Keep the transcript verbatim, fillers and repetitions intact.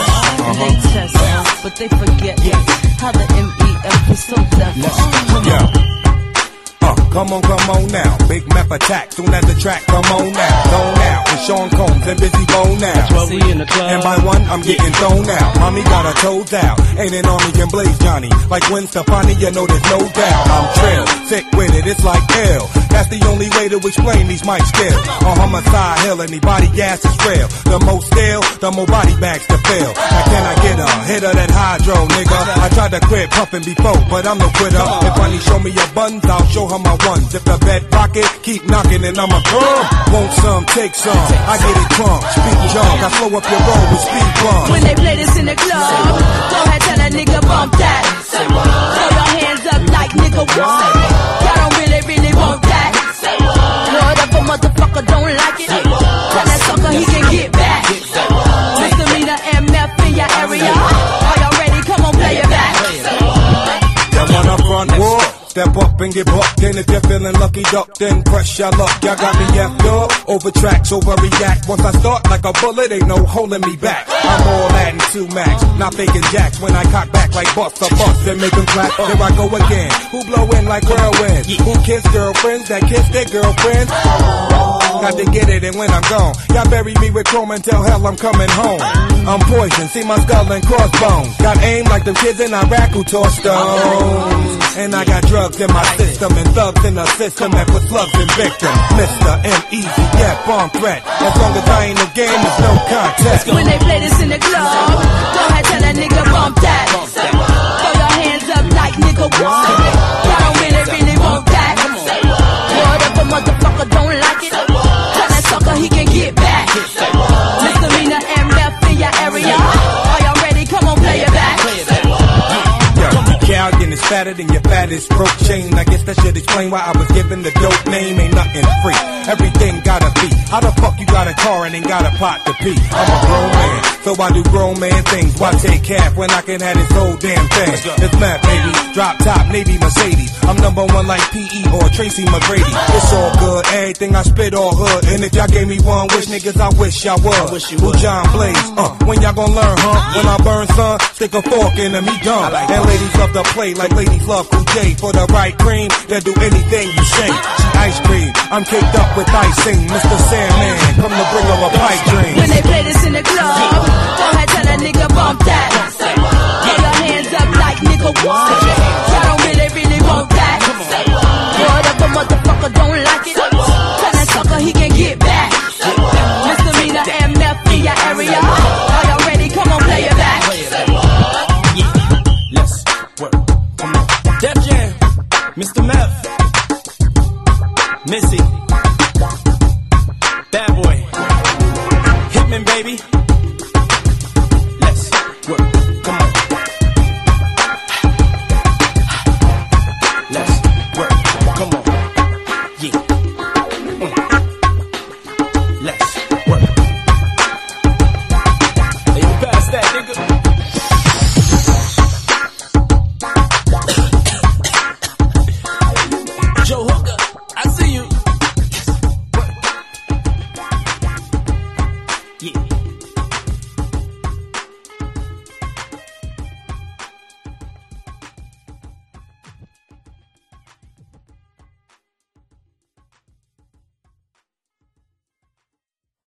And they test us, but they forget how the M E F is so deaf. Yeah. Uh, come on, come on now. Big map attack soon as the track come on now. Zone out with Sean Combs and Busy Bone now. That's what we in the club. And by one, I'm getting thrown out. Mommy got her toes out. Ain't an army can blaze Johnny. Like Gwen Stefani, you know there's no doubt. I'm trill, sick with it, it's like ill. That's the only way to explain these mic skills. On homicide hill, anybody gas is real. The more still, the more body bags to fill. Now can I get a hit of that hydro, nigga? I tried to quit puffing before, but I'm no quitter. If Bunny show me your buns, I'll show her my ones. If the bed rocket, keep knocking and I'm a come. Want some, take some. I get it drunk, speak junk. I slow up your roll with speed bumps. When they play this in the club, go ahead, tell a nigga bump that. Throw your hands up like nigga what? Y'all don't really, really want that. What if a motherfucker don't like it? Tell that sucker he can get back. Misdemeanor M F in your area. Are y'all ready? Come on, play it back. Y'all wanna front war? Step up and get bucked. And if you're feeling lucky duck, then press your luck. Y'all got me effed up. Over tracks, overreact. Once I start like a bullet, ain't no holding me back. I'm all that and two max. Not faking jacks when I cock back like bust a bust and make them clap. Here I go again. Who blow in like whirlwind? Who kiss girlfriends that kiss their girlfriends? Got to get it and when I'm gone, y'all bury me with chrome until hell I'm coming home. I'm poison, see my skull and crossbones. Got aim like them kids in Iraq who toss stones. And I got drugs in my system and thugs in the system that put slugs in victims. Mister M Easy, yeah, bomb threat. As long as I ain't no game, there's no contest. When they play this in the club, go ahead, tell a nigga bump that. Throw your hands up like nigga what? Y'all don't really, really want that. What if a motherfucker don't like it? Tell that sucker he can get back. Misdemeanor M F in your area. Are y'all ready? Come on, play it back. Calgon is fatter than your fattest broke chain. I guess that should explain why I was given the dope name. Ain't nothing free, everything gotta be. How the fuck you got a car and ain't got a pot to pee? I'm a grown man, so I do grown man things. Why take calf when I can have this whole damn thing? It's mad, baby, drop top, Navy Mercedes. I'm number one like P E or Tracy McGrady. It's all good, everything I spit all hood. And if y'all gave me one wish, niggas, I wish y'all would. Who John Blaze, uh, when y'all gon' learn, huh? When I burn son, stick a fork in them, he done. And ladies love to play like ladies love Cool J. For the right cream, they'll do anything you say. She ice cream, I'm caked up with icing. Mister Sandman, come to bring her a pipe dream. When they play this in the club, go ahead, tell a nigga bump that. Throw your hands up like nigga what? Y'all don't really, really want that. What if a motherfucker don't like it? Tell that sucker he can get back. Misdemeanor M F in your area. Are y'all ready? Come on, play it back. Let's work. Come on. Def Jam, Mister Meth, Missy, Bad Boy, Hitman, baby. Let's work. Come on.